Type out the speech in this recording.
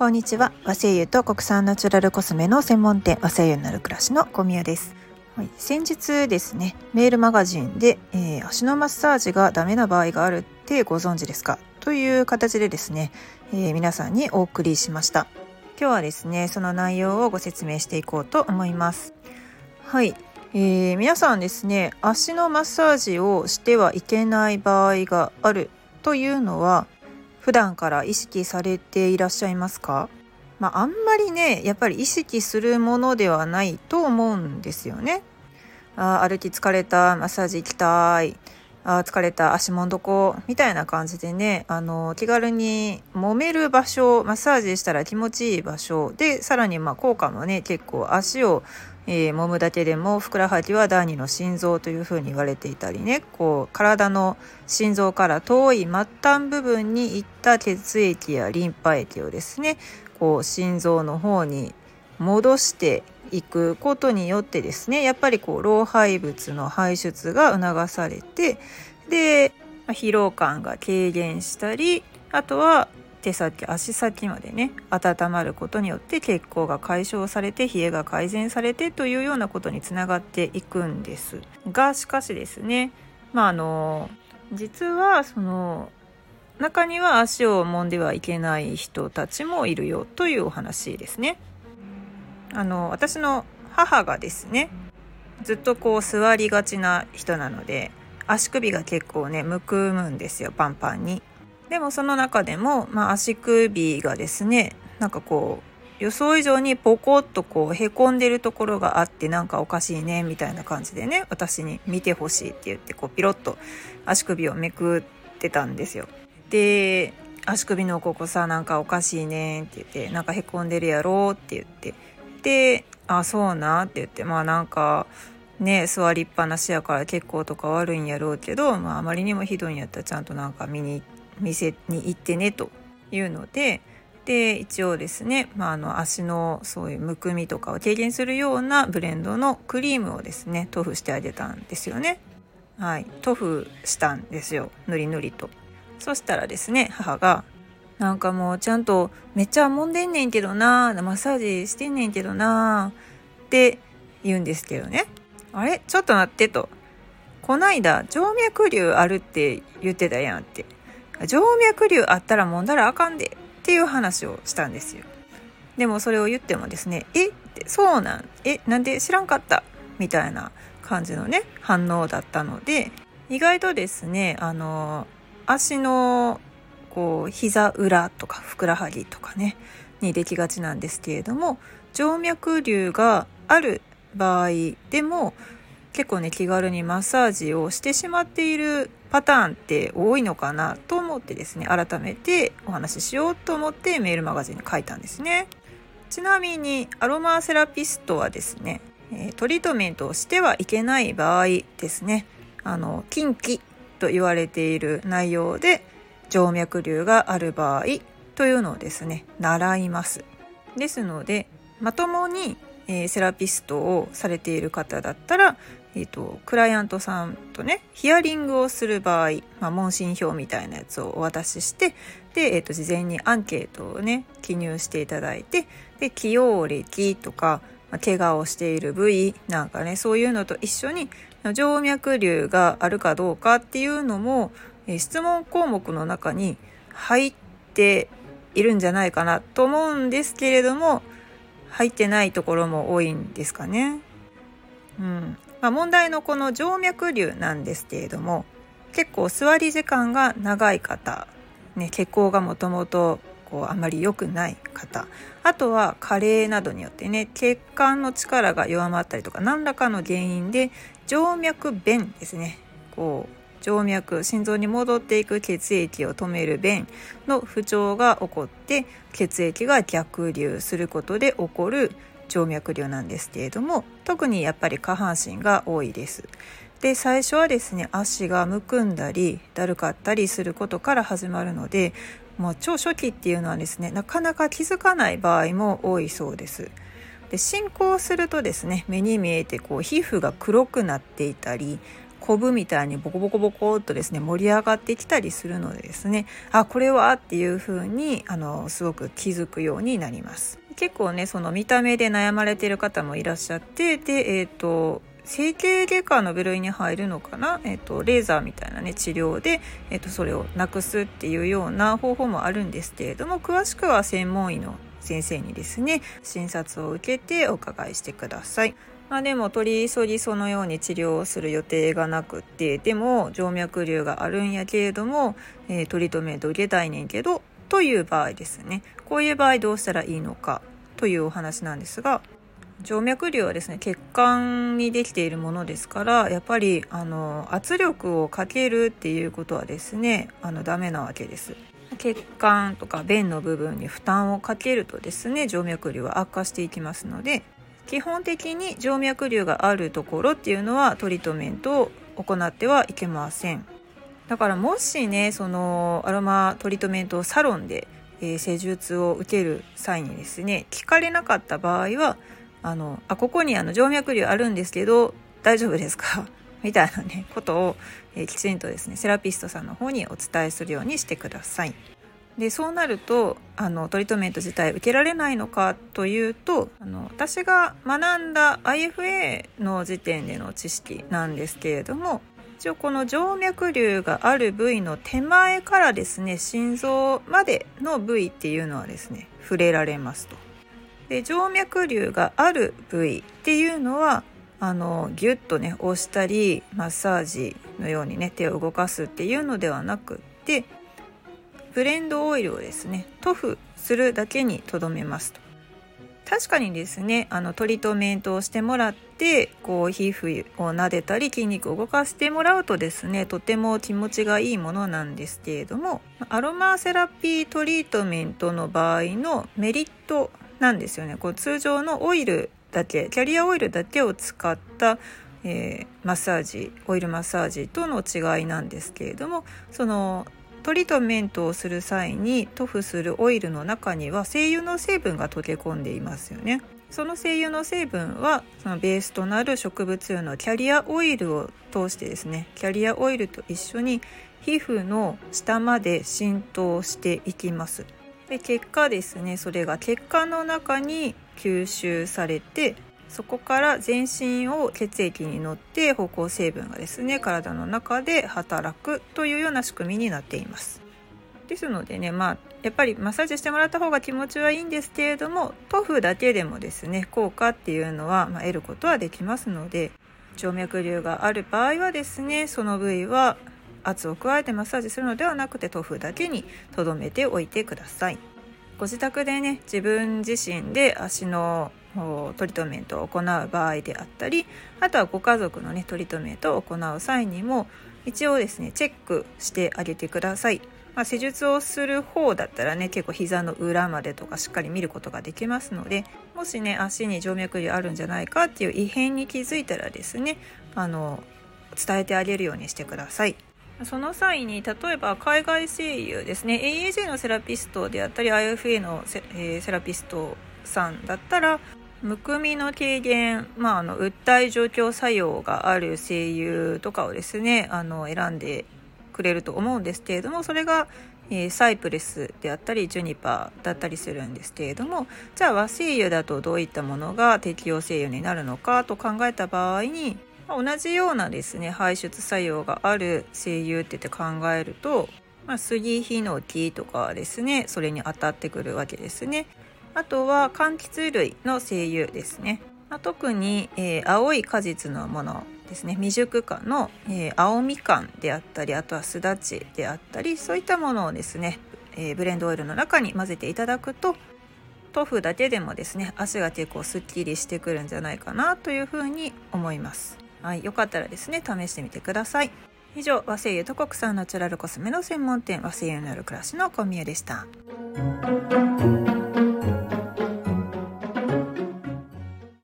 んにちは。和製油と国産ナチュラルコスメの専門店和製油になる暮らしの小宮です。先日ですね、メールマガジンで、足のマッサージがダメな場合があるってご存知ですかという形でですね、皆さんにお送りしました。今日はですね、その内容をご説明していこうと思います。皆さんですね、足のマッサージをしてはいけない場合があるというのは普段から意識されていらっしゃいますか？あんまりね、やっぱり意識するものではないと思うんですよね。歩き疲れた、マッサージ行きたい、疲れた、足もんどこみたいな感じでね、気軽に揉める場所、マッサージしたら気持ちいい場所で、さらに効果もね、結構足を揉むだけでもふくらはぎは第二の心臓というふうに言われていたりね、体の心臓から遠い末端部分に行った血液やリンパ液をですね、心臓の方に戻していくことによってですね、やっぱり老廃物の排出が促されて、で疲労感が軽減したり、あとは手先足先までね温まることによって血行が解消されて冷えが改善されてというようなことにつながっていくんですが、しかしですね、実はその中には足を揉んではいけない人たちもいるよというお話ですね。私の母がですね、ずっと座りがちな人なので足首が結構ねむくむんですよ、パンパンに。でもその中でも、足首がですね、予想以上にポコッとへこんでるところがあって、なんかおかしいねみたいな感じでね、私に見てほしいって言ってピロッと足首をめくってたんですよ。で、足首のここさ、なんかおかしいねって言って、なんかへこんでるやろって言って、で、そうなって言って、なんかね、座りっぱなしやから血行とか悪いんやろうけど、あまりにもひどいんやったらちゃんとなんか店に行ってねというので、一応ですね、足のそういうむくみとかを軽減するようなブレンドのクリームをですね塗布してあげたんですよね。塗布したんですよ、ぬりぬりと。そしたらですね、母がなんかもうちゃんとめっちゃ揉んでんねんけどな、マッサージしてんねんけどなって言うんですけどね、あれちょっと待ってと、こないだ静脈瘤あるって言ってたやんって、静脈瘤あったら揉んだらあかんでっていう話をしたんですよ。でもそれを言ってもですね、ってそうなん、なんで知らんかったみたいな感じのね反応だったので、意外とですね、足の膝裏とかふくらはぎとかねにできがちなんですけれども、静脈瘤がある場合でも結構ね気軽にマッサージをしてしまっているパターンって多いのかなと思ってですね、改めてお話ししようと思ってメールマガジンに書いたんですね。ちなみにアロマセラピストはですね、トリートメントをしてはいけない場合ですね、禁忌と言われている内容で静脈瘤がある場合というのをですね習います。ですのでまともにセラピストをされている方だったら、クライアントさんとねヒアリングをする場合、問診票みたいなやつをお渡しして、で、事前にアンケートをね記入していただいて、で起用歴とか、怪我をしている部位なんかね、そういうのと一緒に静脈瘤があるかどうかっていうのも質問項目の中に入っているんじゃないかなと思うんですけれども、入ってないところも多いんですかね。問題のこの静脈瘤なんですけれども、結構座り時間が長い方、血行がもともとあまり良くない方、あとは加齢などによってね血管の力が弱まったりとか、何らかの原因で静脈弁ですね、静脈、心臓に戻っていく血液を止める弁の不調が起こって血液が逆流することで起こる静脈瘤なんですけれども、特にやっぱり下半身が多いです。で、最初はですね足がむくんだりだるかったりすることから始まるので、超初期っていうのはですねなかなか気づかない場合も多いそうです。で、進行するとですね目に見えて皮膚が黒くなっていたり、 コブみたいにボコボコボコっとですね盛り上がってきたりするのでですね、これはっていう風にすごく気づくようになります。結構ねその見た目で悩まれている方もいらっしゃって、で整形外科の部類に入るのかな、レーザーみたいなね治療で、それをなくすっていうような方法もあるんですけれども、詳しくは専門医の先生にですね診察を受けてお伺いしてください。でも取り急ぎそのように治療をする予定がなくって、でも静脈瘤があるんやけれども、トリートメント受けたいねんけどという場合ですね、こういう場合どうしたらいいのかというお話なんですが、静脈瘤はですね血管にできているものですから、やっぱり圧力をかけるっていうことはですねダメなわけです。血管とか弁の部分に負担をかけるとですね静脈瘤は悪化していきますので、基本的に静脈瘤があるところっていうのはトリートメントを行ってはいけません。だからもしねそのアロマトリートメントをサロンで、施術を受ける際にですね聞かれなかった場合はここに静脈瘤あるんですけど大丈夫ですかみたいなねことを、きちんとですねセラピストさんの方にお伝えするようにしてください。でそうなるとトリートメント自体受けられないのかというと、私が学んだ IFA の時点での知識なんですけれども、一応この静脈瘤がある部位の手前からですね心臓までの部位っていうのはですね触れられますと。で静脈瘤がある部位っていうのはギュッとね押したりマッサージのようにね手を動かすっていうのではなくって、ブレンドオイルをですね塗布するだけにとどめますと。確かにですねトリートメントをしてもらってこう皮膚を撫でたり筋肉を動かしてもらうとですねとても気持ちがいいものなんですけれども、アロマセラピートリートメントの場合のメリットなんですよね。こう通常のオイルだけキャリアオイルだけを使った、マッサージオイルマッサージとの違いなんですけれども、そのトリートメントをする際に塗布するオイルの中には精油の成分が溶け込んでいますよね。その精油の成分はそのベースとなる植物油のキャリアオイルを通してですねキャリアオイルと一緒に皮膚の下まで浸透していきます。で結果ですねそれが血管の中に吸収されて、そこから全身を血液に乗って芳香成分がですね体の中で働くというような仕組みになっています。ですのでねやっぱりマッサージしてもらった方が気持ちはいいんですけれども、塗布だけでもですね効果っていうのは得ることはできますので、静脈瘤がある場合はですねその部位は圧を加えてマッサージするのではなくて塗布だけにとどめておいてください。ご自宅でね自分自身で足のトリートメントを行う場合であったり、あとはご家族のねトリートメントを行う際にも一応ですねチェックしてあげてください。施術をする方だったらね結構膝の裏までとかしっかり見ることができますので、もしね足に静脈瘤あるんじゃないかっていう異変に気づいたらですね伝えてあげるようにしてください。その際に例えば海外声優ですね AAJ のセラピストであったり IFA のセラピストさんだったらむくみの軽減、訴え状況作用がある精油とかをですね選んでくれると思うんですけれども、それが、サイプレスであったりジュニパーだったりするんですけれども、じゃあ和精油だとどういったものが適応精油になるのかと考えた場合に、同じようなですね排出作用がある精油って言って考えると、杉ヒノキとかはですねそれに当たってくるわけですね。あとは柑橘類の精油ですね。特に、青い果実のものですね、未熟果の、青みかんであったり、あとはすだちであったり、そういったものをですね、ブレンドオイルの中に混ぜていただくと、塗布だけでもですね足が結構すっきりしてくるんじゃないかなというふうに思います。よかったらですね試してみてください。以上、和精油と国産ナチュラルコスメの専門店和精油になる暮らしの小宮でした。